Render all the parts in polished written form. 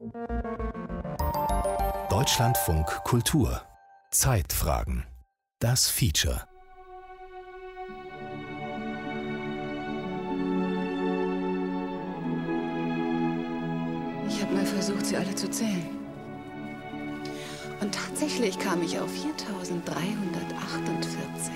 Deutschlandfunk Kultur. Zeitfragen. Das Feature. Ich habe mal versucht, sie alle zu zählen. Und tatsächlich kam ich auf 4348.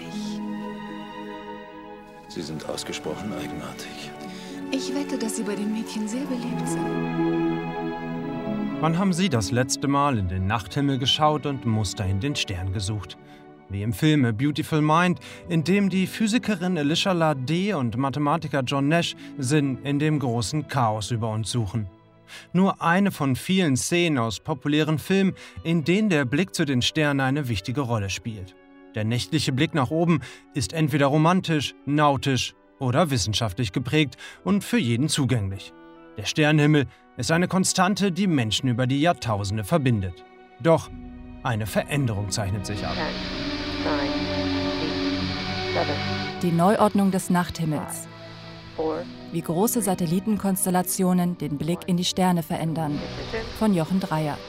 Sie sind ausgesprochen eigenartig. Ich wette, dass Sie bei den Mädchen sehr beliebt sind. Wann haben Sie das letzte Mal in den Nachthimmel geschaut und Muster in den Stern gesucht? Wie im Film A Beautiful Mind, in dem die Physikerin Elisha Ladé und Mathematiker John Nash Sinn in dem großen Chaos über uns suchen. Nur eine von vielen Szenen aus populären Filmen, in denen der Blick zu den Sternen eine wichtige Rolle spielt. Der nächtliche Blick nach oben ist entweder romantisch, nautisch oder wissenschaftlich geprägt und für jeden zugänglich. Der Sternenhimmel ist eine Konstante, die Menschen über die Jahrtausende verbindet. Doch eine Veränderung zeichnet sich ab. 10, 9, 8, 7. Die Neuordnung des Nachthimmels. 4. Wie große Satellitenkonstellationen den Blick in die Sterne verändern. Von Jochen Dreier.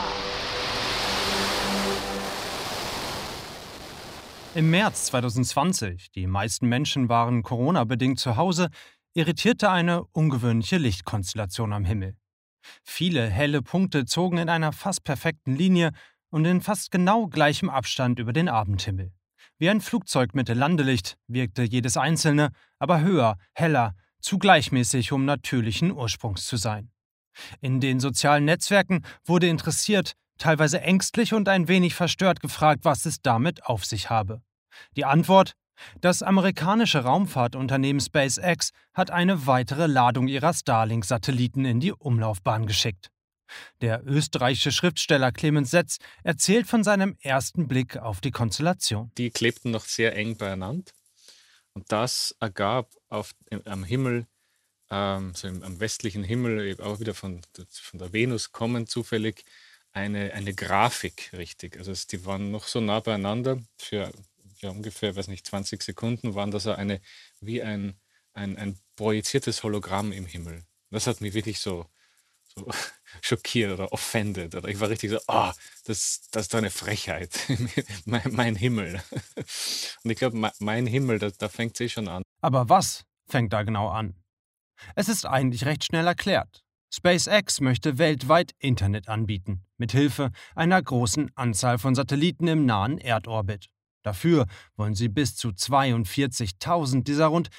Im März 2020, die meisten Menschen waren Corona-bedingt zu Hause, irritierte eine ungewöhnliche Lichtkonstellation am Himmel. Viele helle Punkte zogen in einer fast perfekten Linie und in fast genau gleichem Abstand über den Abendhimmel. Wie ein Flugzeug mit Landelicht wirkte jedes einzelne, aber höher, heller, zu gleichmäßig, um natürlichen Ursprungs zu sein. In den sozialen Netzwerken wurde interessiert, teilweise ängstlich und ein wenig verstört gefragt, was es damit auf sich habe. Die Antwort: Das amerikanische Raumfahrtunternehmen SpaceX hat eine weitere Ladung ihrer Starlink-Satelliten in die Umlaufbahn geschickt. Der österreichische Schriftsteller Clemens Setz erzählt von seinem ersten Blick auf die Konstellation. Die klebten noch sehr eng beieinander und das ergab am Himmel, am westlichen Himmel, auch wieder von der Venus kommend zufällig, eine Grafik, richtig. Also die waren noch so nah beieinander, für ungefähr, 20 Sekunden waren das wie ein projiziertes Hologramm im Himmel. Das hat mich wirklich so schockiert oder offended. Oder ich war richtig so, das ist doch eine Frechheit. mein Himmel. Und ich glaube, mein Himmel, da fängt es schon an. Aber was fängt da genau an? Es ist eigentlich recht schnell erklärt. SpaceX möchte weltweit Internet anbieten, mithilfe einer großen Anzahl von Satelliten im nahen Erdorbit. Dafür wollen sie bis zu 42.000 dieser rund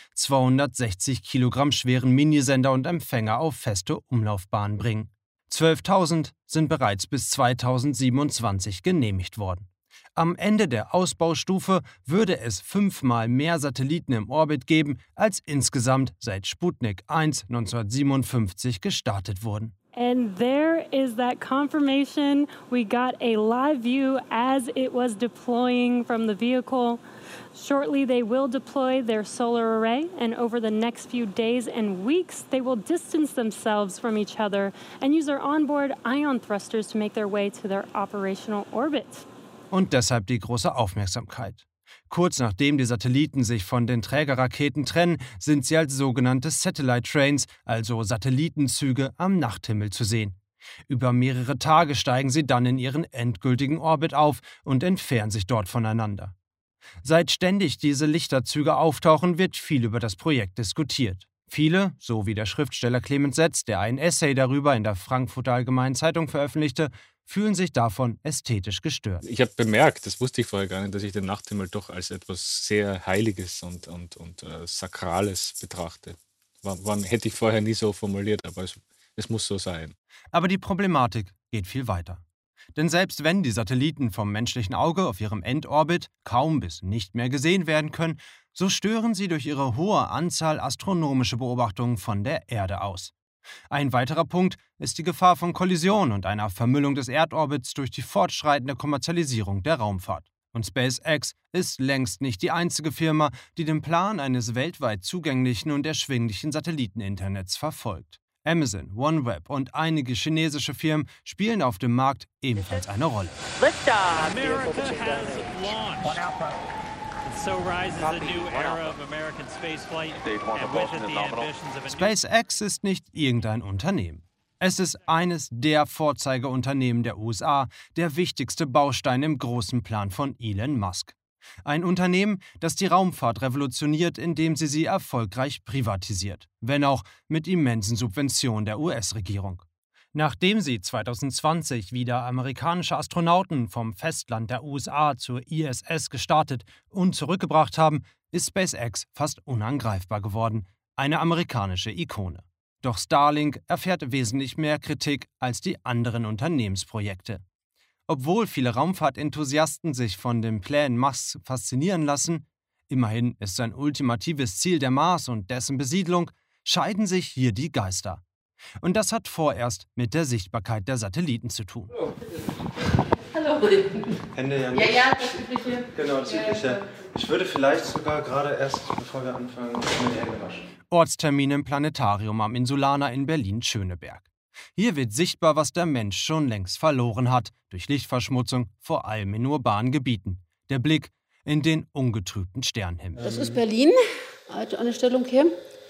260 Kilogramm schweren Minisender und Empfänger auf feste Umlaufbahnen bringen. 12.000 sind bereits bis 2027 genehmigt worden. Am Ende der Ausbaustufe würde es 5-mal mehr Satelliten im Orbit geben, als insgesamt seit Sputnik 1 1957 gestartet wurden. And there is that confirmation. We got a live view as it was deploying from the vehicle. Shortly, they will deploy their solar array, and over the next few days and weeks, they will distance themselves from each other and use their onboard ion thrusters to make their way to their operational orbit. Und deshalb die große Aufmerksamkeit. Kurz nachdem die Satelliten sich von den Trägerraketen trennen, sind sie als sogenannte Satellite Trains, also Satellitenzüge, am Nachthimmel zu sehen. Über mehrere Tage steigen sie dann in ihren endgültigen Orbit auf und entfernen sich dort voneinander. Seit ständig diese Lichterzüge auftauchen, wird viel über das Projekt diskutiert. Viele, so wie der Schriftsteller Clemens Setz, der ein Essay darüber in der Frankfurter Allgemeinen Zeitung veröffentlichte, fühlen sich davon ästhetisch gestört. Ich habe bemerkt, das wusste ich vorher gar nicht, dass ich den Nachthimmel doch als etwas sehr Heiliges und Sakrales betrachte. Hätte ich vorher nie so formuliert, aber es muss so sein. Aber die Problematik geht viel weiter. Denn selbst wenn die Satelliten vom menschlichen Auge auf ihrem Endorbit kaum bis nicht mehr gesehen werden können, so stören sie durch ihre hohe Anzahl astronomische Beobachtungen von der Erde aus. Ein weiterer Punkt ist die Gefahr von Kollision und einer Vermüllung des Erdorbits durch die fortschreitende Kommerzialisierung der Raumfahrt. Und SpaceX ist längst nicht die einzige Firma, die den Plan eines weltweit zugänglichen und erschwinglichen Satelliteninternets verfolgt. Amazon, OneWeb und einige chinesische Firmen spielen auf dem Markt ebenfalls eine Rolle. America has launched. So rises a new era of American spaceflight, and with it the ambitions of a SpaceX ist nicht irgendein Unternehmen. Es ist eines der Vorzeigeunternehmen der USA, der wichtigste Baustein im großen Plan von Elon Musk. Ein Unternehmen, das die Raumfahrt revolutioniert, indem sie erfolgreich privatisiert, wenn auch mit immensen Subventionen der US-Regierung. Nachdem sie 2020 wieder amerikanische Astronauten vom Festland der USA zur ISS gestartet und zurückgebracht haben, ist SpaceX fast unangreifbar geworden, eine amerikanische Ikone. Doch Starlink erfährt wesentlich mehr Kritik als die anderen Unternehmensprojekte. Obwohl viele Raumfahrtenthusiasten sich von den Plänen Musks faszinieren lassen, immerhin ist sein ultimatives Ziel der Mars und dessen Besiedlung, scheiden sich hier die Geister. Und das hat vorerst mit der Sichtbarkeit der Satelliten zu tun. Hallo. Hände ja nicht. Ja, das Übliche. Genau, das Übliche. Ich würde vielleicht sogar gerade erst, bevor wir anfangen, mit die Hände waschen. Ortstermin im Planetarium am Insulaner in Berlin-Schöneberg. Hier wird sichtbar, was der Mensch schon längst verloren hat, durch Lichtverschmutzung, vor allem in urbanen Gebieten. Der Blick in den ungetrübten Sternenhimmel. Das ist Berlin, eine Stellung hier.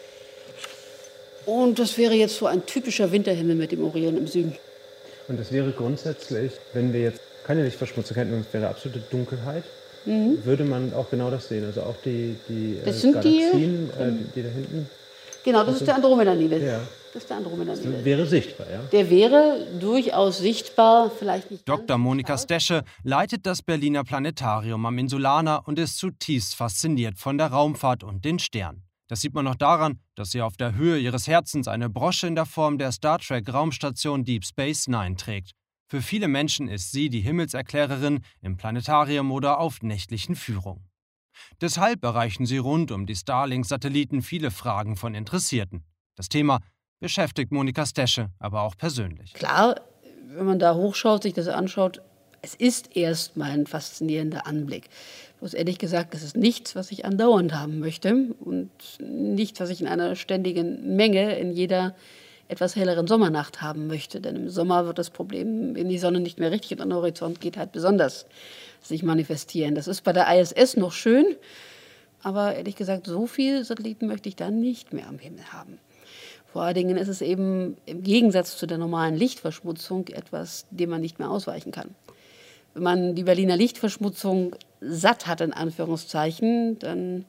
Und das wäre jetzt so ein typischer Winterhimmel mit dem Orion im Süden. Und das wäre grundsätzlich, wenn wir jetzt keine Lichtverschmutzung hätten und es wäre absolute Dunkelheit, würde man auch genau das sehen. Also auch die Galaxien, die da hinten. Genau, das ist der Andromeda-Nebel. Ja. Das ist der Andromeda-Nebel. Das wäre sichtbar, ja? Der wäre durchaus sichtbar, vielleicht nicht. Dr. Monika Stesche leitet das Berliner Planetarium am Insulaner und ist zutiefst fasziniert von der Raumfahrt und den Sternen. Das sieht man noch daran, dass sie auf der Höhe ihres Herzens eine Brosche in der Form der Star Trek-Raumstation Deep Space Nine trägt. Für viele Menschen ist sie die Himmelserklärerin im Planetarium oder auf nächtlichen Führungen. Deshalb erreichen sie rund um die Starlink-Satelliten viele Fragen von Interessierten. Das Thema beschäftigt Monika Stesche aber auch persönlich. Klar, wenn man da hochschaut, sich das anschaut, es ist erstmal ein faszinierender Anblick. Bloß ehrlich gesagt, das ist nichts, was ich andauernd haben möchte und nichts, was ich in einer ständigen Menge in jeder etwas helleren Sommernacht haben möchte. Denn im Sommer wird das Problem, wenn die Sonne nicht mehr richtig an den Horizont geht, halt besonders sich manifestieren. Das ist bei der ISS noch schön, aber ehrlich gesagt, so viele Satelliten möchte ich da nicht mehr am Himmel haben. Vor allen Dingen ist es eben im Gegensatz zu der normalen Lichtverschmutzung etwas, dem man nicht mehr ausweichen kann. Wenn man die Berliner Lichtverschmutzung satt hat, in Anführungszeichen, dann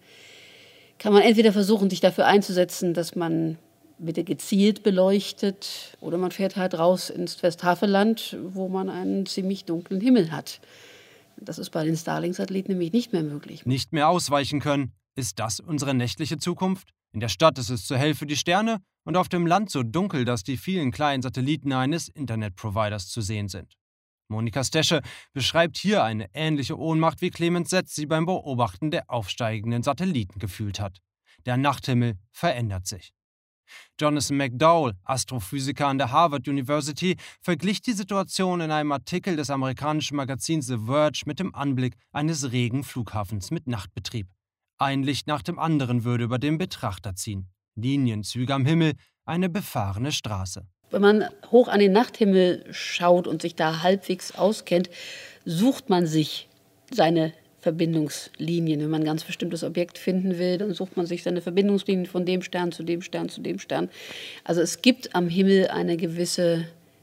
kann man entweder versuchen, sich dafür einzusetzen, dass man bitte gezielt beleuchtet, oder man fährt halt raus ins Westhaveland, wo man einen ziemlich dunklen Himmel hat. Das ist bei den Starlink-Satelliten nämlich nicht mehr möglich. Nicht mehr ausweichen können, ist das unsere nächtliche Zukunft? In der Stadt ist es zu hell für die Sterne und auf dem Land so dunkel, dass die vielen kleinen Satelliten eines Internetproviders zu sehen sind. Monika Stesche beschreibt hier eine ähnliche Ohnmacht, wie Clemens Setz sie beim Beobachten der aufsteigenden Satelliten gefühlt hat. Der Nachthimmel verändert sich. Jonathan McDowell, Astrophysiker an der Harvard University, verglich die Situation in einem Artikel des amerikanischen Magazins The Verge mit dem Anblick eines regen Flughafens mit Nachtbetrieb. Ein Licht nach dem anderen würde über den Betrachter ziehen. Linienzüge am Himmel, eine befahrene Straße. Wenn man hoch an den Nachthimmel schaut und sich da halbwegs auskennt, sucht man sich seine Verbindungslinien. Wenn man ein ganz bestimmtes Objekt finden will, dann sucht man sich seine Verbindungslinien von dem Stern zu dem Stern zu dem Stern. Also es gibt am Himmel eine gewisse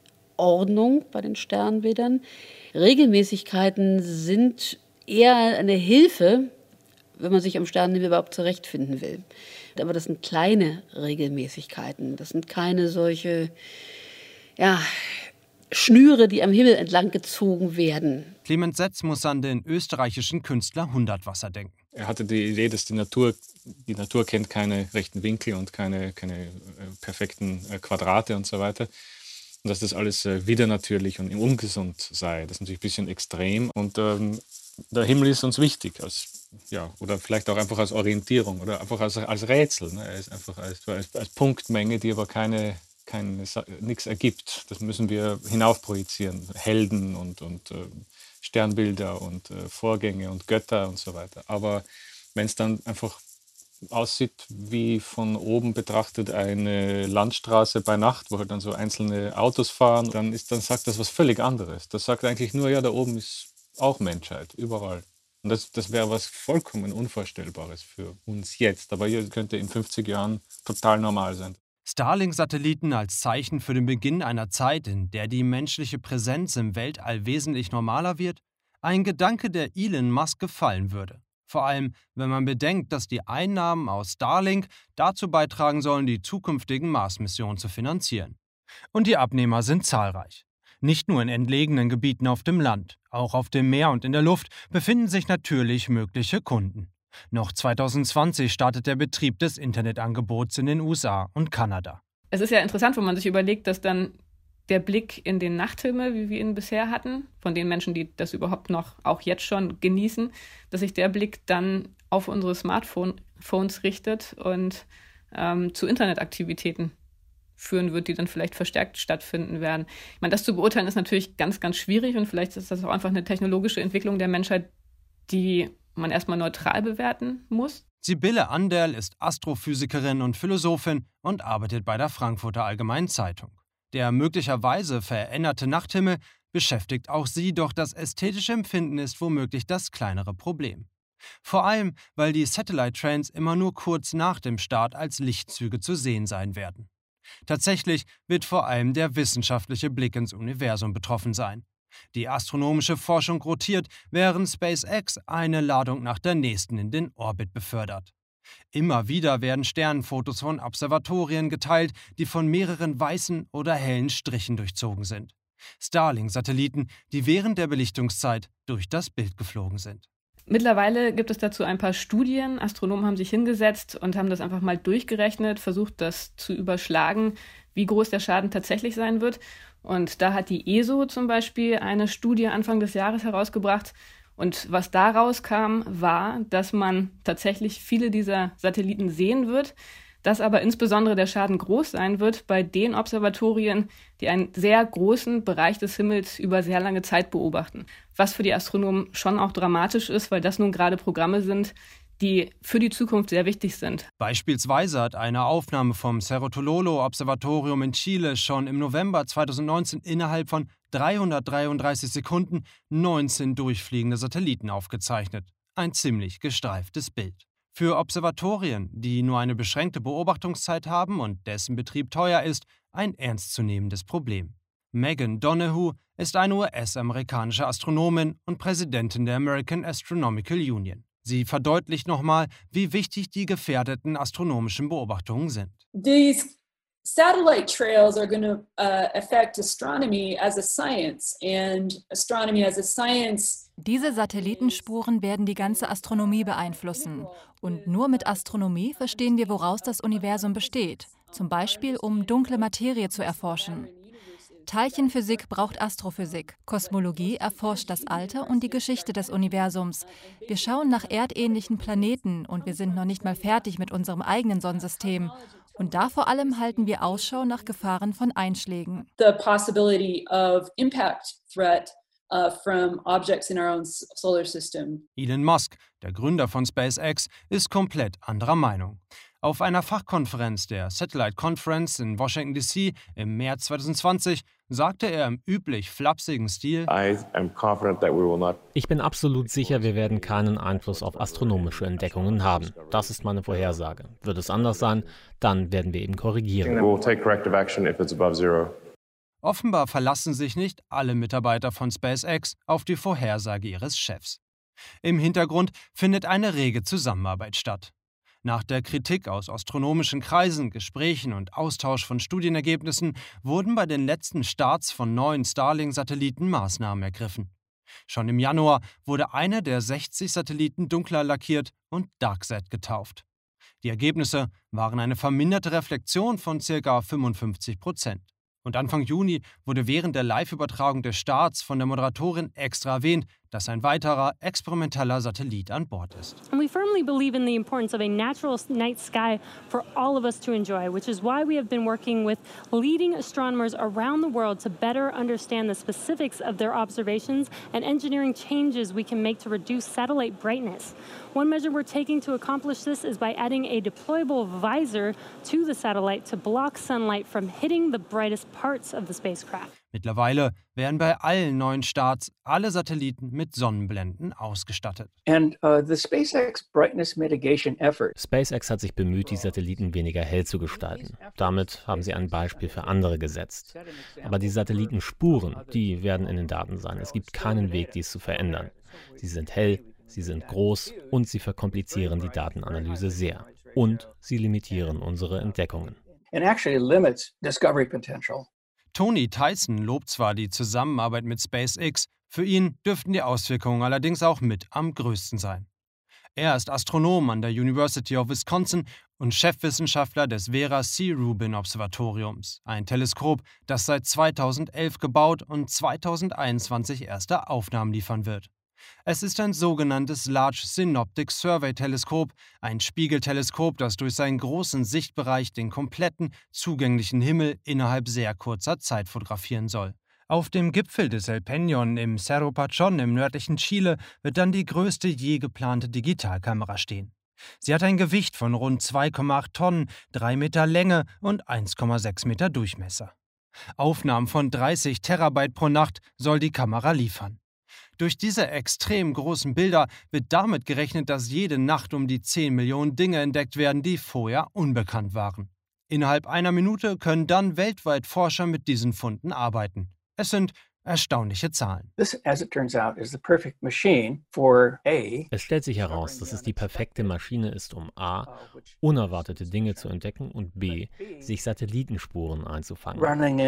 Ordnung bei den Sternbildern. Regelmäßigkeiten sind eher eine Hilfe, wenn man sich am Sternenhimmel überhaupt zurechtfinden will. Aber das sind kleine Regelmäßigkeiten. Das sind keine solche Schnüre, die am Himmel entlang gezogen werden. Clemens Setz muss an den österreichischen Künstler Hundertwasser denken. Er hatte die Idee, dass die Natur kennt keine rechten Winkel und keine perfekten Quadrate und so weiter. Und dass das alles widernatürlich und ungesund sei. Das ist natürlich ein bisschen extrem. Und der Himmel ist uns wichtig, oder vielleicht auch einfach als Orientierung oder einfach als Rätsel. Ne? Er ist einfach als Punktmenge, die aber nichts ergibt. Das müssen wir hinaufprojizieren. Helden und Sternbilder und Vorgänge und Götter und so weiter. Aber wenn es dann einfach aussieht wie von oben betrachtet eine Landstraße bei Nacht, wo halt dann so einzelne Autos fahren, dann sagt das was völlig anderes. Das sagt eigentlich nur, da oben ist auch Menschheit, überall. Und das wäre was vollkommen Unvorstellbares für uns jetzt. Aber hier könnte in 50 Jahren total normal sein. Starlink-Satelliten als Zeichen für den Beginn einer Zeit, in der die menschliche Präsenz im Weltall wesentlich normaler wird? Ein Gedanke, der Elon Musk gefallen würde. Vor allem, wenn man bedenkt, dass die Einnahmen aus Starlink dazu beitragen sollen, die zukünftigen Mars-Missionen zu finanzieren. Und die Abnehmer sind zahlreich. Nicht nur in entlegenen Gebieten auf dem Land, auch auf dem Meer und in der Luft befinden sich natürlich mögliche Kunden. Noch 2020 startet der Betrieb des Internetangebots in den USA und Kanada. Es ist ja interessant, wenn man sich überlegt, dass dann der Blick in den Nachthimmel, wie wir ihn bisher hatten, von den Menschen, die das überhaupt noch auch jetzt schon genießen, dass sich der Blick dann auf unsere Smartphones richtet und zu Internetaktivitäten führen wird, die dann vielleicht verstärkt stattfinden werden. Ich meine, das zu beurteilen ist natürlich ganz, ganz schwierig und vielleicht ist das auch einfach eine technologische Entwicklung der Menschheit, die man erstmal neutral bewerten muss. Sibylle Anderl ist Astrophysikerin und Philosophin und arbeitet bei der Frankfurter Allgemeinen Zeitung. Der möglicherweise veränderte Nachthimmel beschäftigt auch sie, doch das ästhetische Empfinden ist womöglich das kleinere Problem. Vor allem, weil die Satellite Trains immer nur kurz nach dem Start als Lichtzüge zu sehen sein werden. Tatsächlich wird vor allem der wissenschaftliche Blick ins Universum betroffen sein. Die astronomische Forschung rotiert, während SpaceX eine Ladung nach der nächsten in den Orbit befördert. Immer wieder werden Sternenfotos von Observatorien geteilt, die von mehreren weißen oder hellen Strichen durchzogen sind. Starlink-Satelliten, die während der Belichtungszeit durch das Bild geflogen sind. Mittlerweile gibt es dazu ein paar Studien. Astronomen haben sich hingesetzt und haben das einfach mal durchgerechnet, versucht das zu überschlagen, wie groß der Schaden tatsächlich sein wird. Und da hat die ESO zum Beispiel eine Studie Anfang des Jahres herausgebracht. Und was da rauskam, war, dass man tatsächlich viele dieser Satelliten sehen wird, dass aber insbesondere der Schaden groß sein wird bei den Observatorien, die einen sehr großen Bereich des Himmels über sehr lange Zeit beobachten. Was für die Astronomen schon auch dramatisch ist, weil das nun gerade Programme sind, die für die Zukunft sehr wichtig sind. Beispielsweise hat eine Aufnahme vom Cerro Tololo-Observatorium in Chile schon im November 2019 innerhalb von 333 Sekunden 19 durchfliegende Satelliten aufgezeichnet. Ein ziemlich gestreiftes Bild. Für Observatorien, die nur eine beschränkte Beobachtungszeit haben und dessen Betrieb teuer ist, ein ernstzunehmendes Problem. Megan Donahue ist eine US-amerikanische Astronomin und Präsidentin der American Astronomical Union. Sie verdeutlicht nochmal, wie wichtig die gefährdeten astronomischen Beobachtungen sind. These satellite trails are going to affect astronomy as a science, and astronomy as a science. Diese Satellitenspuren werden die ganze Astronomie beeinflussen. Und nur mit Astronomie verstehen wir, woraus das Universum besteht. Zum Beispiel, um dunkle Materie zu erforschen. Teilchenphysik braucht Astrophysik. Kosmologie erforscht das Alter und die Geschichte des Universums. Wir schauen nach erdähnlichen Planeten und wir sind noch nicht mal fertig mit unserem eigenen Sonnensystem. Und da vor allem halten wir Ausschau nach Gefahren von Einschlägen. The possibility of impact threat from objects in our own solar system. Elon Musk, der Gründer von SpaceX, ist komplett anderer Meinung. Auf einer Fachkonferenz der Satellite Conference in Washington D.C. im März 2020 sagte er im üblich flapsigen Stil: Ich bin absolut sicher, wir werden keinen Einfluss auf astronomische Entdeckungen haben. Das ist meine Vorhersage. Wird es anders sein, dann werden wir eben korrigieren. Offenbar verlassen sich nicht alle Mitarbeiter von SpaceX auf die Vorhersage ihres Chefs. Im Hintergrund findet eine rege Zusammenarbeit statt. Nach der Kritik aus astronomischen Kreisen, Gesprächen und Austausch von Studienergebnissen wurden bei den letzten Starts von neuen Starlink-Satelliten Maßnahmen ergriffen. Schon im Januar wurde einer der 60 Satelliten dunkler lackiert und DarkSat getauft. Die Ergebnisse waren eine verminderte Reflexion von ca. 55%. Und Anfang Juni wurde während der Live-Übertragung des Starts von der Moderatorin extra erwähnt, dass ein weiterer experimenteller Satellit an Bord ist. And we firmly believe in the importance of a natural night sky for all of us to enjoy, which is why we have been working with leading astronomers around the world to better understand the specifics of their observations and engineering changes we can make to reduce satellite brightness. One measure we're taking to accomplish this is by adding a deployable visor to the satellite to block sunlight from hitting the brightest parts of the spacecraft. Mittlerweile werden bei allen neuen Starts alle Satelliten mit Sonnenblenden ausgestattet. SpaceX hat sich bemüht, die Satelliten weniger hell zu gestalten. Damit haben sie ein Beispiel für andere gesetzt. Aber die Satellitenspuren, die werden in den Daten sein. Es gibt keinen Weg, dies zu verändern. Sie sind hell, sie sind groß und sie verkomplizieren die Datenanalyse sehr. Und sie limitieren unsere Entdeckungen. Tony Tyson lobt zwar die Zusammenarbeit mit SpaceX, für ihn dürften die Auswirkungen allerdings auch mit am größten sein. Er ist Astronom an der University of Wisconsin und Chefwissenschaftler des Vera C. Rubin Observatoriums, ein Teleskop, das seit 2011 gebaut und 2021 erste Aufnahmen liefern wird. Es ist ein sogenanntes Large Synoptic Survey Teleskop, ein Spiegelteleskop, das durch seinen großen Sichtbereich den kompletten, zugänglichen Himmel innerhalb sehr kurzer Zeit fotografieren soll. Auf dem Gipfel des El Peñón im Cerro Pachón im nördlichen Chile wird dann die größte je geplante Digitalkamera stehen. Sie hat ein Gewicht von rund 2,8 Tonnen, 3 Meter Länge und 1,6 Meter Durchmesser. Aufnahmen von 30 Terabyte pro Nacht soll die Kamera liefern. Durch diese extrem großen Bilder wird damit gerechnet, dass jede Nacht um die 10 Millionen Dinge entdeckt werden, die vorher unbekannt waren. Innerhalb einer Minute können dann weltweit Forscher mit diesen Funden arbeiten. Es sind erstaunliche Zahlen. Es stellt sich heraus, dass es die perfekte Maschine ist, um a. unerwartete Dinge zu entdecken und b. sich Satellitenspuren einzufangen.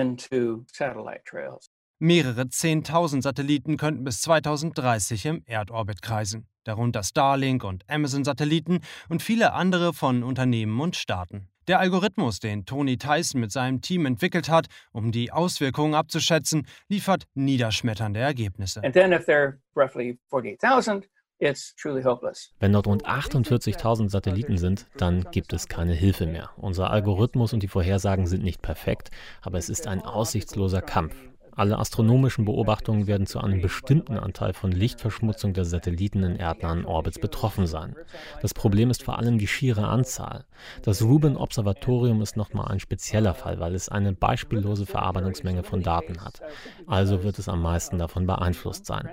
Mehrere 10.000 Satelliten könnten bis 2030 im Erdorbit kreisen, darunter Starlink und Amazon-Satelliten und viele andere von Unternehmen und Staaten. Der Algorithmus, den Tony Tyson mit seinem Team entwickelt hat, um die Auswirkungen abzuschätzen, liefert niederschmetternde Ergebnisse. Wenn dort rund 48.000 Satelliten sind, dann gibt es keine Hilfe mehr. Unser Algorithmus und die Vorhersagen sind nicht perfekt, aber es ist ein aussichtsloser Kampf. Alle astronomischen Beobachtungen werden zu einem bestimmten Anteil von Lichtverschmutzung der Satelliten in erdnahen Orbits betroffen sein. Das Problem ist vor allem die schiere Anzahl. Das Rubin-Observatorium ist nochmal ein spezieller Fall, weil es eine beispiellose Verarbeitungsmenge von Daten hat. Also wird es am meisten davon beeinflusst sein.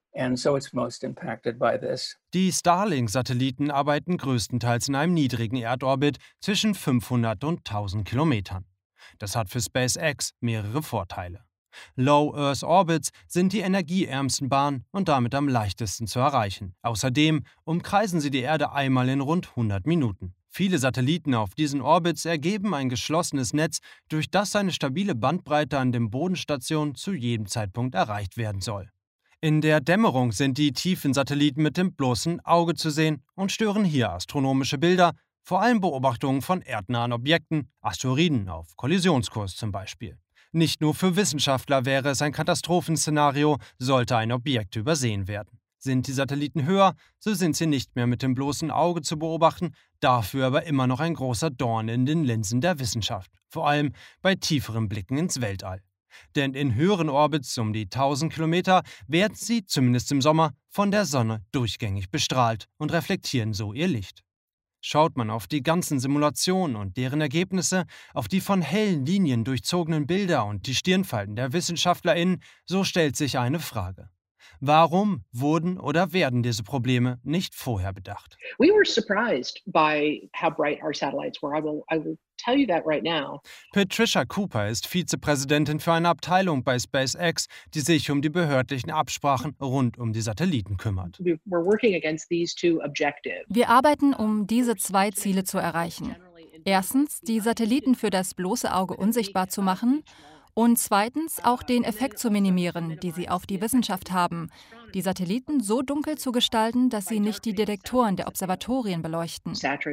Die Starlink-Satelliten arbeiten größtenteils in einem niedrigen Erdorbit zwischen 500 und 1000 Kilometern. Das hat für SpaceX mehrere Vorteile. Low Earth Orbits sind die energieärmsten Bahnen und damit am leichtesten zu erreichen. Außerdem umkreisen sie die Erde einmal in rund 100 Minuten. Viele Satelliten auf diesen Orbits ergeben ein geschlossenes Netz, durch das eine stabile Bandbreite an den Bodenstationen zu jedem Zeitpunkt erreicht werden soll. In der Dämmerung sind die tiefen Satelliten mit dem bloßen Auge zu sehen und stören hier astronomische Bilder, vor allem Beobachtungen von erdnahen Objekten, Asteroiden auf Kollisionskurs zum Beispiel. Nicht nur für Wissenschaftler wäre es ein Katastrophenszenario, sollte ein Objekt übersehen werden. Sind die Satelliten höher, so sind sie nicht mehr mit dem bloßen Auge zu beobachten, dafür aber immer noch ein großer Dorn in den Linsen der Wissenschaft, vor allem bei tieferen Blicken ins Weltall. Denn in höheren Orbits um die 1000 Kilometer werden sie, zumindest im Sommer, von der Sonne durchgängig bestrahlt und reflektieren so ihr Licht. Schaut man auf die ganzen Simulationen und deren Ergebnisse, auf die von hellen Linien durchzogenen Bilder und die Stirnfalten der WissenschaftlerInnen, so stellt sich eine Frage. Warum wurden oder werden diese Probleme nicht vorher bedacht? We were surprised by how bright our satellites were. I will tell you that right now. Patricia Cooper ist Vizepräsidentin für eine Abteilung bei SpaceX, die sich um die behördlichen Absprachen rund um die Satelliten kümmert. We're working against these two objectives. Wir arbeiten, um diese zwei Ziele zu erreichen. Erstens, die Satelliten für das bloße Auge unsichtbar zu machen. Und zweitens auch den Effekt zu minimieren, die sie auf die Wissenschaft haben, die Satelliten so dunkel zu gestalten, dass sie nicht die Detektoren der Observatorien beleuchten.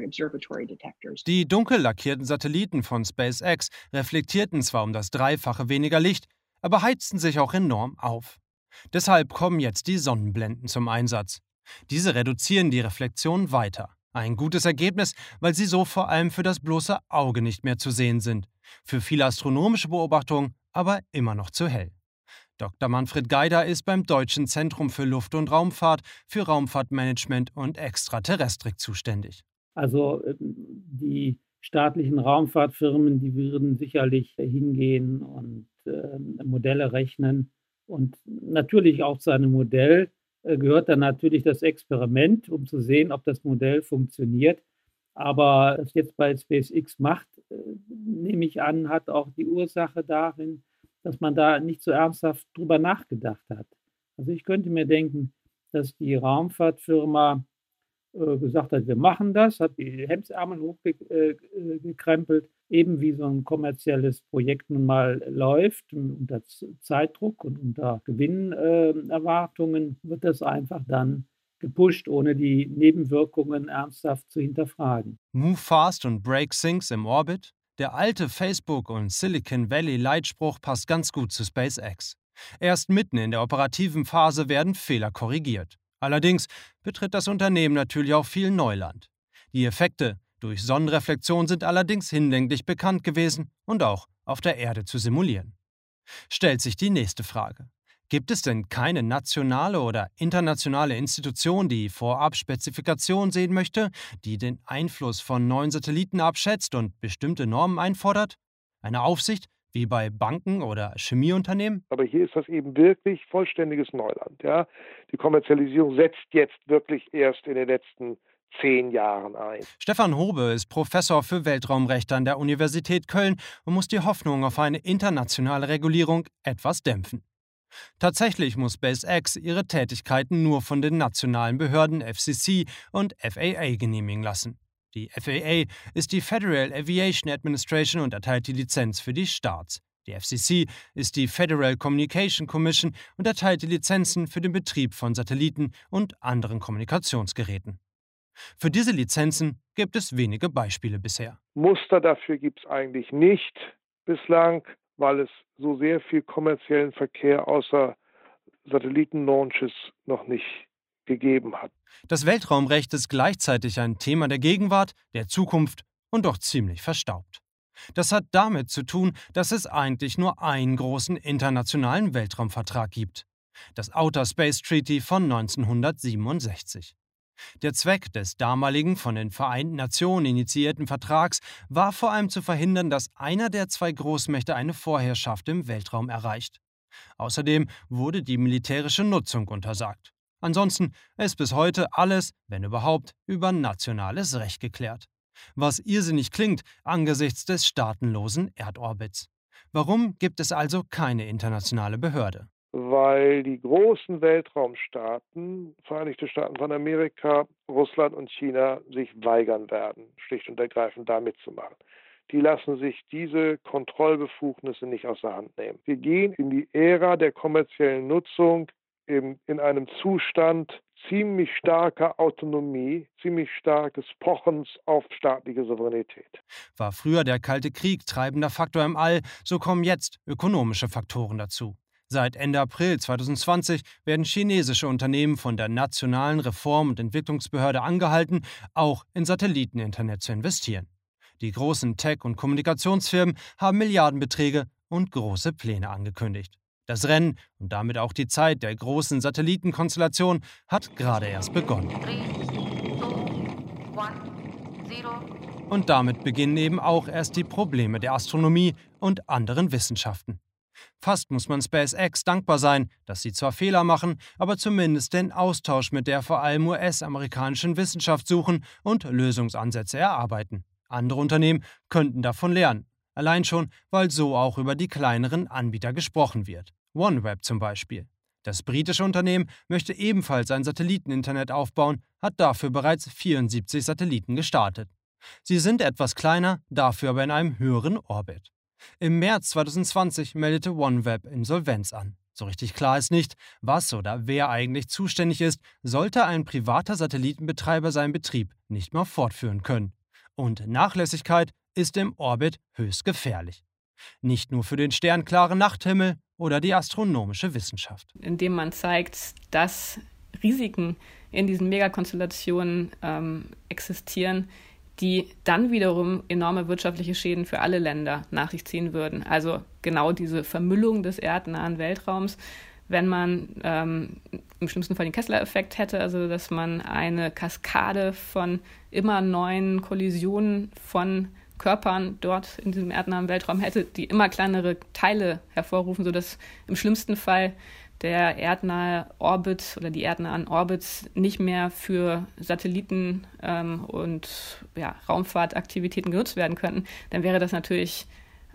Die dunkel lackierten Satelliten von SpaceX reflektierten zwar um das Dreifache weniger Licht, aber heizten sich auch enorm auf. Deshalb kommen jetzt die Sonnenblenden zum Einsatz. Diese reduzieren die Reflexion weiter. Ein gutes Ergebnis, weil sie so vor allem für das bloße Auge nicht mehr zu sehen sind. Für viele astronomische Beobachtungen aber immer noch zu hell. Dr. Manfred Geider ist beim Deutschen Zentrum für Luft- und Raumfahrt für Raumfahrtmanagement und Extraterrestrik zuständig. Also die staatlichen Raumfahrtfirmen, die würden sicherlich hingehen und Modelle rechnen. Und natürlich auch zu einem Modell gehört dann natürlich das Experiment, um zu sehen, ob das Modell funktioniert. Aber was jetzt bei SpaceX macht, nehme ich an, hat auch die Ursache darin, dass man da nicht so ernsthaft drüber nachgedacht hat. Also ich könnte mir denken, dass die Raumfahrtfirma gesagt hat, wir machen das, hat die Hemdsärmel hochgekrempelt, eben wie so ein kommerzielles Projekt nun mal läuft, unter Zeitdruck und unter Gewinnerwartungen, wird das einfach dann gepusht, ohne die Nebenwirkungen ernsthaft zu hinterfragen. Move fast und break things im Orbit? Der alte Facebook- und Silicon Valley-Leitspruch passt ganz gut zu SpaceX. Erst mitten in der operativen Phase werden Fehler korrigiert. Allerdings betritt das Unternehmen natürlich auch viel Neuland. Die Effekte durch Sonnenreflexion sind allerdings hinlänglich bekannt gewesen und auch auf der Erde zu simulieren. Stellt sich die nächste Frage. Gibt es denn keine nationale oder internationale Institution, die vorab Spezifikationen sehen möchte, die den Einfluss von neuen Satelliten abschätzt und bestimmte Normen einfordert? Eine Aufsicht wie bei Banken oder Chemieunternehmen? Aber hier ist das eben wirklich vollständiges Neuland. Ja? Die Kommerzialisierung setzt jetzt wirklich erst in den letzten 10 Jahren ein. Stefan Hobe ist Professor für Weltraumrecht an der Universität Köln und muss die Hoffnung auf eine internationale Regulierung etwas dämpfen. Tatsächlich muss SpaceX ihre Tätigkeiten nur von den nationalen Behörden FCC und FAA genehmigen lassen. Die FAA ist die Federal Aviation Administration und erteilt die Lizenz für die Starts. Die FCC ist die Federal Communication Commission und erteilt die Lizenzen für den Betrieb von Satelliten und anderen Kommunikationsgeräten. Für diese Lizenzen gibt es wenige Beispiele bisher. Muster dafür gibt es eigentlich nicht bislang, weil es so sehr viel kommerziellen Verkehr außer Satellitenlaunches noch nicht gegeben hat. Das Weltraumrecht ist gleichzeitig ein Thema der Gegenwart, der Zukunft und doch ziemlich verstaubt. Das hat damit zu tun, dass es eigentlich nur einen großen internationalen Weltraumvertrag gibt: das Outer Space Treaty von 1967. Der Zweck des damaligen von den Vereinten Nationen initiierten Vertrags war vor allem zu verhindern, dass einer der 2 Großmächte eine Vorherrschaft im Weltraum erreicht. Außerdem wurde die militärische Nutzung untersagt. Ansonsten ist bis heute alles, wenn überhaupt, über nationales Recht geklärt. Was irrsinnig klingt angesichts des staatenlosen Erdorbits. Warum gibt es also keine internationale Behörde? Weil die großen Weltraumstaaten, Vereinigte Staaten von Amerika, Russland und China, sich weigern werden, schlicht und ergreifend da mitzumachen. Die lassen sich diese Kontrollbefugnisse nicht aus der Hand nehmen. Wir gehen in die Ära der kommerziellen Nutzung in einem Zustand ziemlich starker Autonomie, ziemlich starkes Pochens auf staatliche Souveränität. War früher der Kalte Krieg treibender Faktor im All, so kommen jetzt ökonomische Faktoren dazu. Seit Ende April 2020 werden chinesische Unternehmen von der Nationalen Reform- und Entwicklungsbehörde angehalten, auch in Satelliteninternet zu investieren. Die großen Tech- und Kommunikationsfirmen haben Milliardenbeträge und große Pläne angekündigt. Das Rennen und damit auch die Zeit der großen Satellitenkonstellation hat gerade erst begonnen. 3, 2, 1, 0. Und damit beginnen eben auch erst die Probleme der Astronomie und anderen Wissenschaften. Fast muss man SpaceX dankbar sein, dass sie zwar Fehler machen, aber zumindest den Austausch mit der vor allem US-amerikanischen Wissenschaft suchen und Lösungsansätze erarbeiten. Andere Unternehmen könnten davon lernen. Allein schon, weil so auch über die kleineren Anbieter gesprochen wird. OneWeb zum Beispiel. Das britische Unternehmen möchte ebenfalls ein Satelliteninternet aufbauen, hat dafür bereits 74 Satelliten gestartet. Sie sind etwas kleiner, dafür aber in einem höheren Orbit. Im März 2020 meldete OneWeb Insolvenz an. So richtig klar ist nicht, was oder wer eigentlich zuständig ist, sollte ein privater Satellitenbetreiber seinen Betrieb nicht mehr fortführen können. Und Nachlässigkeit ist im Orbit höchst gefährlich. Nicht nur für den sternklaren Nachthimmel oder die astronomische Wissenschaft. Indem man zeigt, dass Risiken in diesen Megakonstellationen existieren, die dann wiederum enorme wirtschaftliche Schäden für alle Länder nach sich ziehen würden. Also genau diese Vermüllung des erdnahen Weltraums, wenn man im schlimmsten Fall den Kessler-Effekt hätte, also dass man eine Kaskade von immer neuen Kollisionen von Körpern dort in diesem erdnahen Weltraum hätte, die immer kleinere Teile hervorrufen, sodass im schlimmsten Fall der erdnahe Orbit oder die erdnahen Orbits nicht mehr für Satelliten und Raumfahrtaktivitäten genutzt werden könnten, dann wäre das natürlich,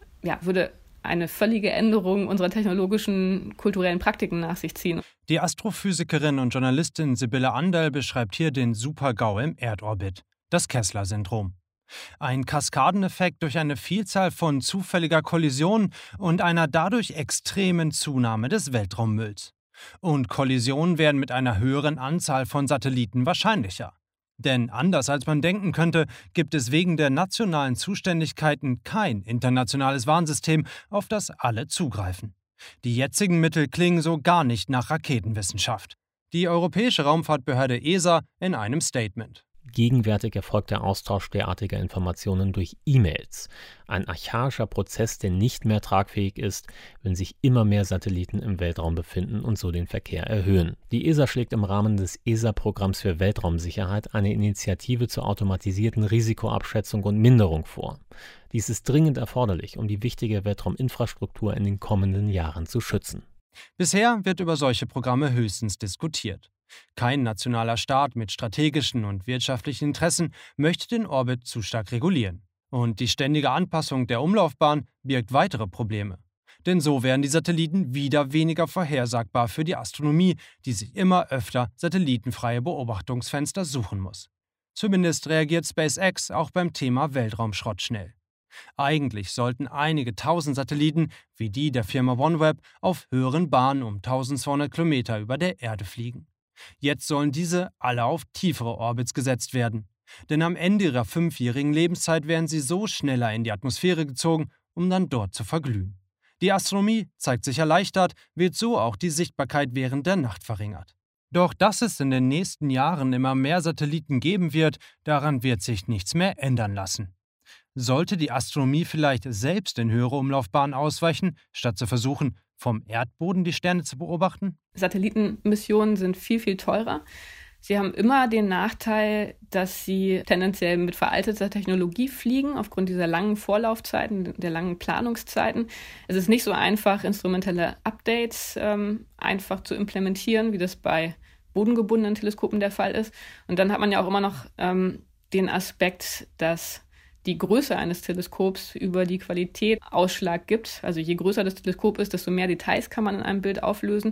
würde eine völlige Änderung unserer technologischen, kulturellen Praktiken nach sich ziehen. Die Astrophysikerin und Journalistin Sibylle Anderl beschreibt hier den Super-GAU im Erdorbit, das Kessler-Syndrom. Ein Kaskadeneffekt durch eine Vielzahl von zufälliger Kollisionen und einer dadurch extremen Zunahme des Weltraummülls. Und Kollisionen werden mit einer höheren Anzahl von Satelliten wahrscheinlicher. Denn anders als man denken könnte, gibt es wegen der nationalen Zuständigkeiten kein internationales Warnsystem, auf das alle zugreifen. Die jetzigen Mittel klingen so gar nicht nach Raketenwissenschaft. Die Europäische Raumfahrtbehörde ESA in einem Statement. Gegenwärtig erfolgt der Austausch derartiger Informationen durch E-Mails. Ein archaischer Prozess, der nicht mehr tragfähig ist, wenn sich immer mehr Satelliten im Weltraum befinden und so den Verkehr erhöhen. Die ESA schlägt im Rahmen des ESA-Programms für Weltraumsicherheit eine Initiative zur automatisierten Risikoabschätzung und Minderung vor. Dies ist dringend erforderlich, um die wichtige Weltrauminfrastruktur in den kommenden Jahren zu schützen. Bisher wird über solche Programme höchstens diskutiert. Kein nationaler Staat mit strategischen und wirtschaftlichen Interessen möchte den Orbit zu stark regulieren. Und die ständige Anpassung der Umlaufbahn birgt weitere Probleme. Denn so werden die Satelliten wieder weniger vorhersagbar für die Astronomie, die sich immer öfter satellitenfreie Beobachtungsfenster suchen muss. Zumindest reagiert SpaceX auch beim Thema Weltraumschrott schnell. Eigentlich sollten einige tausend Satelliten, wie die der Firma OneWeb, auf höheren Bahnen um 1200 Kilometer über der Erde fliegen. Jetzt sollen diese alle auf tiefere Orbits gesetzt werden. Denn am Ende ihrer 5-jährigen Lebenszeit werden sie so schneller in die Atmosphäre gezogen, um dann dort zu verglühen. Die Astronomie zeigt sich erleichtert, wird so auch die Sichtbarkeit während der Nacht verringert. Doch dass es in den nächsten Jahren immer mehr Satelliten geben wird, daran wird sich nichts mehr ändern lassen. Sollte die Astronomie vielleicht selbst in höhere Umlaufbahnen ausweichen, statt zu versuchen, vom Erdboden die Sterne zu beobachten? Satellitenmissionen sind viel, viel teurer. Sie haben immer den Nachteil, dass sie tendenziell mit veralteter Technologie fliegen, aufgrund dieser langen Vorlaufzeiten, der langen Planungszeiten. Es ist nicht so einfach, instrumentelle Updates einfach zu implementieren, wie das bei bodengebundenen Teleskopen der Fall ist. Und dann hat man ja auch immer noch den Aspekt, dass die Größe eines Teleskops über die Qualität Ausschlag gibt. Also je größer das Teleskop ist, desto mehr Details kann man in einem Bild auflösen.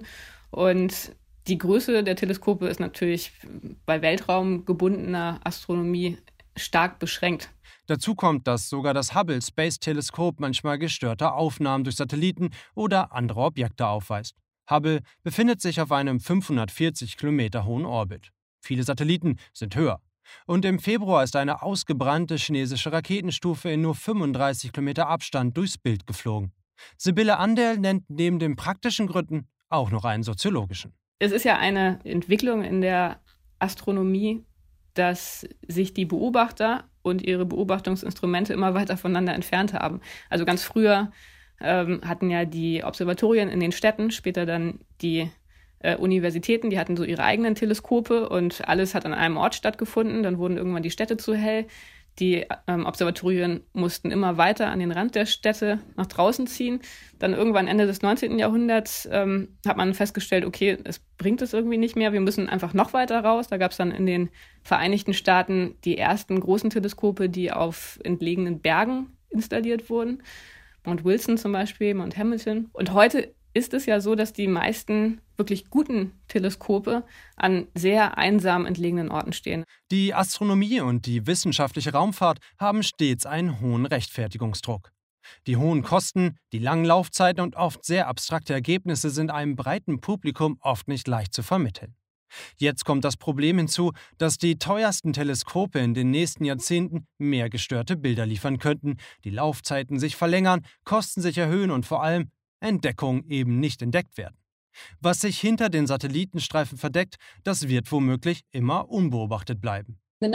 Und die Größe der Teleskope ist natürlich bei weltraumgebundener Astronomie stark beschränkt. Dazu kommt, dass sogar das Hubble Space Teleskop manchmal gestörte Aufnahmen durch Satelliten oder andere Objekte aufweist. Hubble befindet sich auf einem 540 Kilometer hohen Orbit. Viele Satelliten sind höher. Und im Februar ist eine ausgebrannte chinesische Raketenstufe in nur 35 Kilometer Abstand durchs Bild geflogen. Sibylle Anderl nennt neben den praktischen Gründen auch noch einen soziologischen. Es ist ja eine Entwicklung in der Astronomie, dass sich die Beobachter und ihre Beobachtungsinstrumente immer weiter voneinander entfernt haben. Also ganz früher hatten ja die Observatorien in den Städten, später dann die Universitäten, die hatten so ihre eigenen Teleskope und alles hat an einem Ort stattgefunden. Dann wurden irgendwann die Städte zu hell. Die Observatorien mussten immer weiter an den Rand der Städte nach draußen ziehen. Dann irgendwann Ende des 19. Jahrhunderts hat man festgestellt, okay, es bringt es irgendwie nicht mehr. Wir müssen einfach noch weiter raus. Da gab es dann in den Vereinigten Staaten die ersten großen Teleskope, die auf entlegenen Bergen installiert wurden. Mount Wilson zum Beispiel, Mount Hamilton. Und heute ist es ja so, dass die meisten wirklich guten Teleskope an sehr einsam entlegenen Orten stehen. Die Astronomie und die wissenschaftliche Raumfahrt haben stets einen hohen Rechtfertigungsdruck. Die hohen Kosten, die langen Laufzeiten und oft sehr abstrakte Ergebnisse sind einem breiten Publikum oft nicht leicht zu vermitteln. Jetzt kommt das Problem hinzu, dass die teuersten Teleskope in den nächsten Jahrzehnten mehr gestörte Bilder liefern könnten, die Laufzeiten sich verlängern, Kosten sich erhöhen und vor allem Entdeckungen eben nicht entdeckt werden. Was sich hinter den Satellitenstreifen verdeckt, das wird womöglich immer unbeobachtet bleiben. Der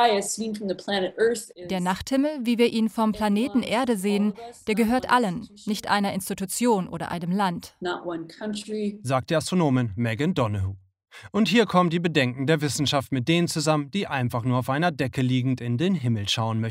Nachthimmel, wie wir ihn vom Planeten Erde sehen, der gehört allen, nicht einer Institution oder einem Land, sagt die Astronomin Megan Donoghue. Und hier kommen die Bedenken der Wissenschaft mit denen zusammen, die einfach nur auf einer Decke liegend in den Himmel schauen möchten.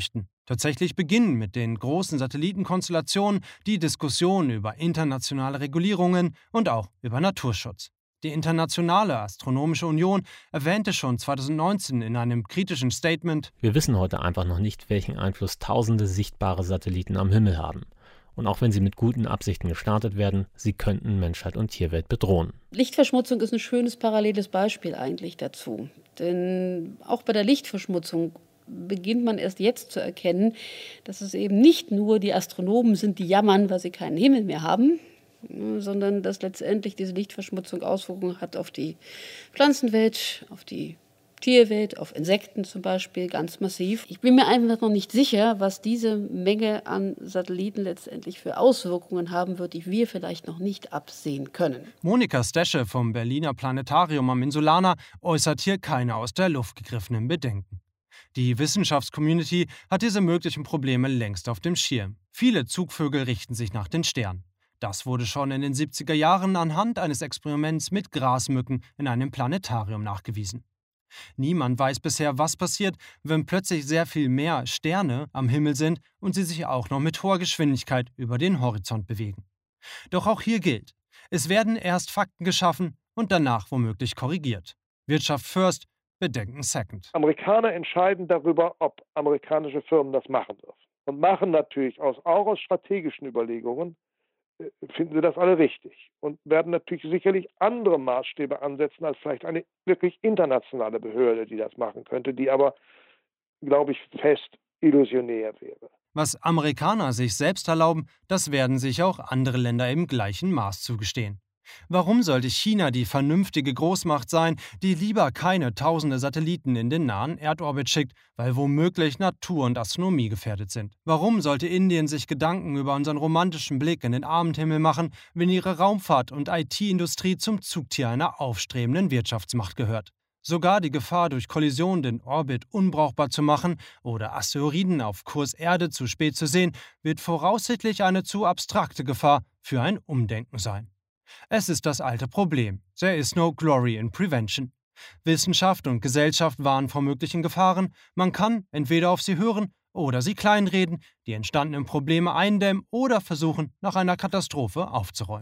Tatsächlich beginnen mit den großen Satellitenkonstellationen die Diskussionen über internationale Regulierungen und auch über Naturschutz. Die Internationale Astronomische Union erwähnte schon 2019 in einem kritischen Statement: Wir wissen heute einfach noch nicht, welchen Einfluss tausende sichtbare Satelliten am Himmel haben. Und auch wenn sie mit guten Absichten gestartet werden, sie könnten Menschheit und Tierwelt bedrohen. Lichtverschmutzung ist ein schönes paralleles Beispiel eigentlich dazu. Denn auch bei der Lichtverschmutzung beginnt man erst jetzt zu erkennen, dass es eben nicht nur die Astronomen sind, die jammern, weil sie keinen Himmel mehr haben, sondern dass letztendlich diese Lichtverschmutzung Auswirkungen hat auf die Pflanzenwelt, auf die Tierwelt, auf Insekten zum Beispiel, ganz massiv. Ich bin mir einfach noch nicht sicher, was diese Menge an Satelliten letztendlich für Auswirkungen haben wird, die wir vielleicht noch nicht absehen können. Monika Stesche vom Berliner Planetarium am Insulaner äußert hier keine aus der Luft gegriffenen Bedenken. Die Wissenschaftscommunity hat diese möglichen Probleme längst auf dem Schirm. Viele Zugvögel richten sich nach den Sternen. Das wurde schon in den 70er Jahren anhand eines Experiments mit Grasmücken in einem Planetarium nachgewiesen. Niemand weiß bisher, was passiert, wenn plötzlich sehr viel mehr Sterne am Himmel sind und sie sich auch noch mit hoher Geschwindigkeit über den Horizont bewegen. Doch auch hier gilt: Es werden erst Fakten geschaffen und danach womöglich korrigiert. Wirtschaft first, Bedenken second. Amerikaner entscheiden darüber, ob amerikanische Firmen das machen dürfen. Und machen natürlich auch aus strategischen Überlegungen, finden sie das alle richtig. Und werden natürlich sicherlich andere Maßstäbe ansetzen als vielleicht eine wirklich internationale Behörde, die das machen könnte, die aber, glaube ich, fest illusionär wäre. Was Amerikaner sich selbst erlauben, das werden sich auch andere Länder im gleichen Maß zugestehen. Warum sollte China die vernünftige Großmacht sein, die lieber keine tausende Satelliten in den nahen Erdorbit schickt, weil womöglich Natur und Astronomie gefährdet sind? Warum sollte Indien sich Gedanken über unseren romantischen Blick in den Abendhimmel machen, wenn ihre Raumfahrt- und IT-Industrie zum Zugtier einer aufstrebenden Wirtschaftsmacht gehört? Sogar die Gefahr, durch Kollision den Orbit unbrauchbar zu machen oder Asteroiden auf Kurs Erde zu spät zu sehen, wird voraussichtlich eine zu abstrakte Gefahr für ein Umdenken sein. Es ist das alte Problem: There is no glory in prevention. Wissenschaft und Gesellschaft warnen vor möglichen Gefahren. Man kann entweder auf sie hören oder sie kleinreden, die entstandenen Probleme eindämmen oder versuchen, nach einer Katastrophe aufzuräumen.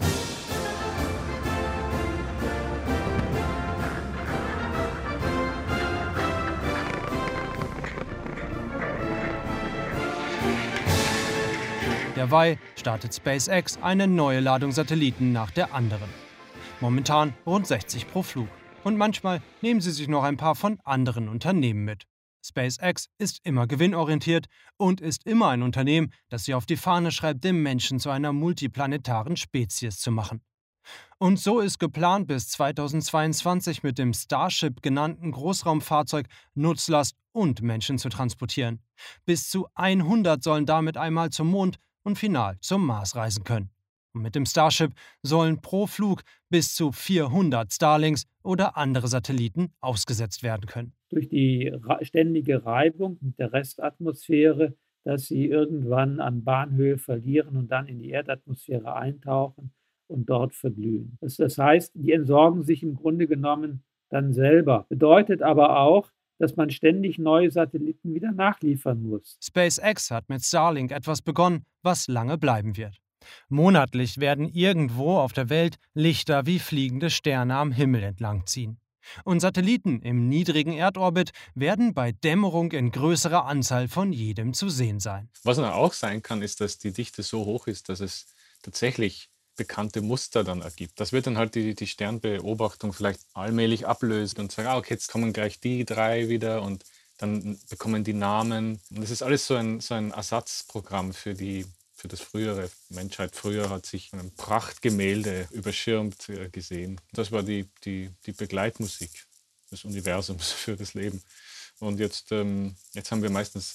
Derweil startet SpaceX eine neue Ladung Satelliten nach der anderen. Momentan rund 60 pro Flug. Und manchmal nehmen sie sich noch ein paar von anderen Unternehmen mit. SpaceX ist immer gewinnorientiert und ist immer ein Unternehmen, das sich auf die Fahne schreibt, den Menschen zu einer multiplanetaren Spezies zu machen. Und so ist geplant, bis 2022 mit dem Starship genannten Großraumfahrzeug Nutzlast und Menschen zu transportieren. Bis zu 100 sollen damit einmal zum Mond und final zum Mars reisen können. Und mit dem Starship sollen pro Flug bis zu 400 Starlinks oder andere Satelliten ausgesetzt werden können. Durch die ständige Reibung mit der Restatmosphäre, dass sie irgendwann an Bahnhöhe verlieren und dann in die Erdatmosphäre eintauchen und dort verglühen. Das heißt, die entsorgen sich im Grunde genommen dann selber. Bedeutet aber auch, dass man ständig neue Satelliten wieder nachliefern muss. SpaceX hat mit Starlink etwas begonnen, was lange bleiben wird. Monatlich werden irgendwo auf der Welt Lichter wie fliegende Sterne am Himmel entlangziehen. Und Satelliten im niedrigen Erdorbit werden bei Dämmerung in größerer Anzahl von jedem zu sehen sein. Was dann auch sein kann, ist, dass die Dichte so hoch ist, dass es tatsächlich bekannte Muster dann ergibt. Das wird dann halt die Sternbeobachtung vielleicht allmählich ablösen und sagen, okay, jetzt kommen gleich die 3 wieder und dann bekommen die Namen. Und das ist alles so ein Ersatzprogramm für das frühere. Menschheit früher hat sich ein Prachtgemälde überschirmt gesehen. Das war die Begleitmusik des Universums für das Leben. Und jetzt haben wir meistens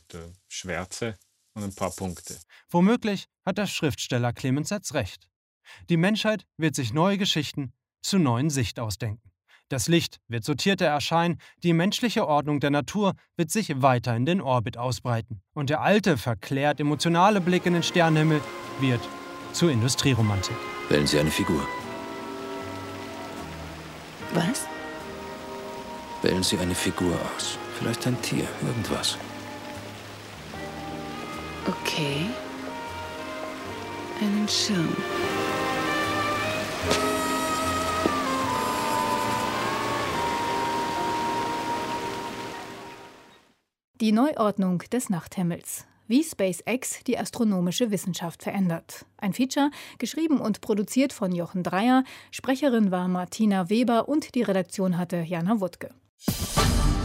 Schwärze und ein paar Punkte. Womöglich hat der Schriftsteller Clemens Setz recht. Die Menschheit wird sich neue Geschichten zu neuen Sicht ausdenken. Das Licht wird sortierter erscheinen, die menschliche Ordnung der Natur wird sich weiter in den Orbit ausbreiten. Und der alte, verklärt emotionale Blick in den Sternenhimmel wird zur Industrieromantik. Wählen Sie eine Figur. Was? Wählen Sie eine Figur aus. Vielleicht ein Tier, irgendwas. Okay. Einen Schirm. Die Neuordnung des Nachthimmels. Wie SpaceX die astronomische Wissenschaft verändert. Ein Feature, geschrieben und produziert von Jochen Dreier. Sprecherin war Martina Weber und die Redaktion hatte Jana Wuttke.